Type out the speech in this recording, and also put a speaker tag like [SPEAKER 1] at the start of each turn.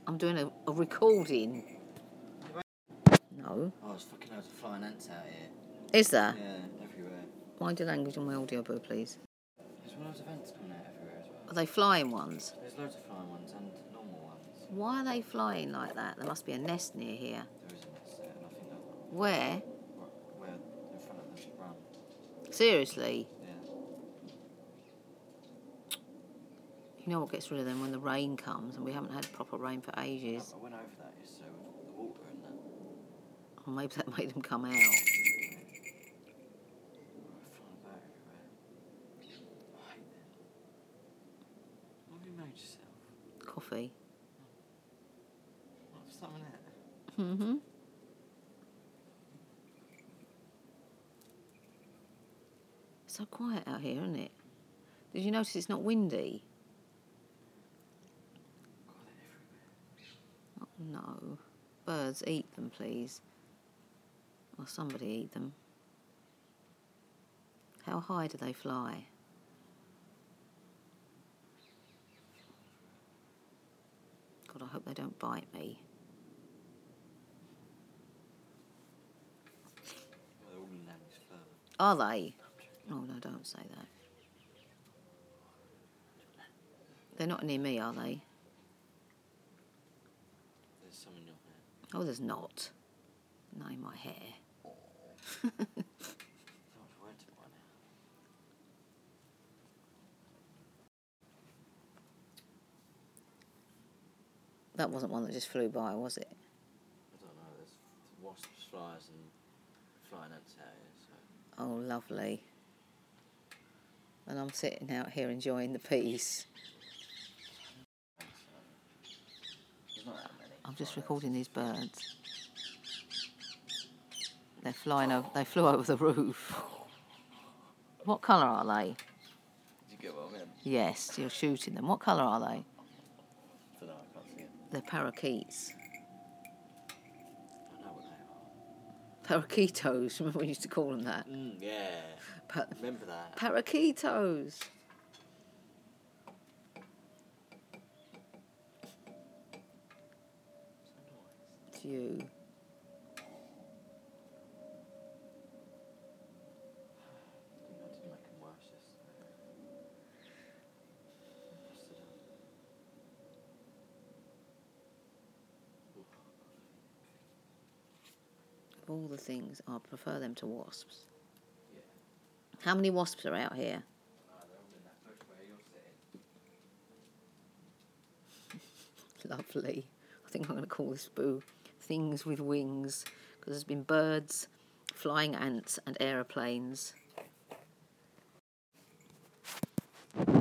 [SPEAKER 1] I'm doing a recording. No.
[SPEAKER 2] Oh, there's fucking loads of flying ants out here.
[SPEAKER 1] Is there?
[SPEAKER 2] Yeah, everywhere.
[SPEAKER 1] Mind your language on my audio book, please.
[SPEAKER 2] There's loads of ants coming out everywhere as well.
[SPEAKER 1] Are they flying ones?
[SPEAKER 2] There's loads of flying ones and normal ones.
[SPEAKER 1] Why are they flying like that? There must be a nest near here.
[SPEAKER 2] There is a nest there, and I think that
[SPEAKER 1] Where?
[SPEAKER 2] where in front of the run.
[SPEAKER 1] Seriously?
[SPEAKER 2] Yeah.
[SPEAKER 1] You know what gets rid of them when the rain comes, and we haven't had proper rain for ages.
[SPEAKER 2] I went over that yesterday with the water and that.
[SPEAKER 1] Or maybe that made them come out.
[SPEAKER 2] Flying about everywhere. I hate them. What have you made yourself?
[SPEAKER 1] Coffee.
[SPEAKER 2] What, something there?
[SPEAKER 1] Mm-hmm. So quiet out here, isn't it? Did you notice it's not windy?
[SPEAKER 2] God, they're everywhere.
[SPEAKER 1] Oh, no. Birds, eat them, please. Or somebody eat them. How high do they fly? God, I hope they don't bite me.
[SPEAKER 2] They're all in Nanny's fur.
[SPEAKER 1] Are they? Oh, no, don't say that. They're not near me, are they?
[SPEAKER 2] There's some in your hair.
[SPEAKER 1] Oh, there's not. No, in my hair.
[SPEAKER 2] So much word to buy now.
[SPEAKER 1] That wasn't one that just flew by, was it?
[SPEAKER 2] I don't know, there's wasps, flies and flying ants out here, so...
[SPEAKER 1] Oh, lovely. And I'm sitting out here enjoying the peace.
[SPEAKER 2] There's not that many.
[SPEAKER 1] I'm just recording these birds. They're flying over. They flew over the roof. What colour are they?
[SPEAKER 2] Did you get what I meant?
[SPEAKER 1] Yes, you're shooting them. What colour are they?
[SPEAKER 2] I don't know, I can't see it.
[SPEAKER 1] They're parakeets.
[SPEAKER 2] I know what they are.
[SPEAKER 1] Parakeetos. Remember we used to call them that?
[SPEAKER 2] Yeah. Remember that.
[SPEAKER 1] Parakeetos. It's you.
[SPEAKER 2] I didn't make them worse yesterday.
[SPEAKER 1] Of all the things, I prefer them to wasps.
[SPEAKER 2] Yeah.
[SPEAKER 1] How many wasps are out here?
[SPEAKER 2] They're all in that bush where you're sitting.
[SPEAKER 1] Lovely. I think I'm going to call this boo Things with Wings, because there's been birds, flying ants and aeroplanes.